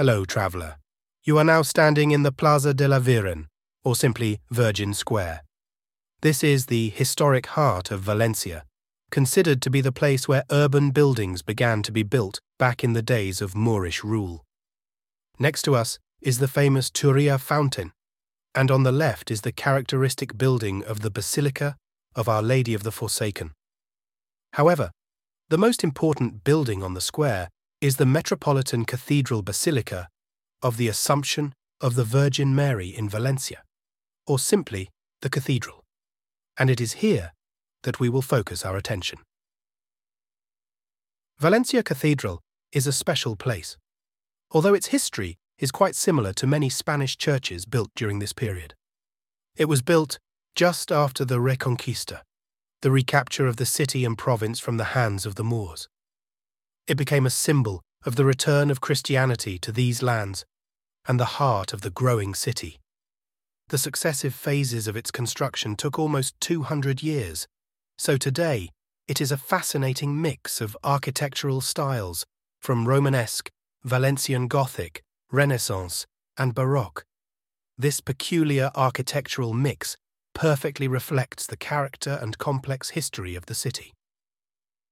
Hello, traveller. You are now standing in the Plaza de la Virgen, or simply Virgin Square. This is the historic heart of Valencia, considered to be the place where urban buildings began to be built back in the days of Moorish rule. Next to us is the famous Turia fountain, and on the left is the characteristic building of the Basilica of Our Lady of the Forsaken. However, the most important building on the square is the Metropolitan Cathedral Basilica of the Assumption of the Virgin Mary in Valencia, or simply the Cathedral, and it is here that we will focus our attention. Valencia Cathedral is a special place, although its history is quite similar to many Spanish churches built during this period. It was built just after the Reconquista, the recapture of the city and province from the hands of the Moors. It became a symbol of the return of Christianity to these lands and the heart of the growing city. The successive phases of its construction took almost 200 years, so today it is a fascinating mix of architectural styles from Romanesque, Valencian Gothic, Renaissance, and Baroque. This peculiar architectural mix perfectly reflects the character and complex history of the city.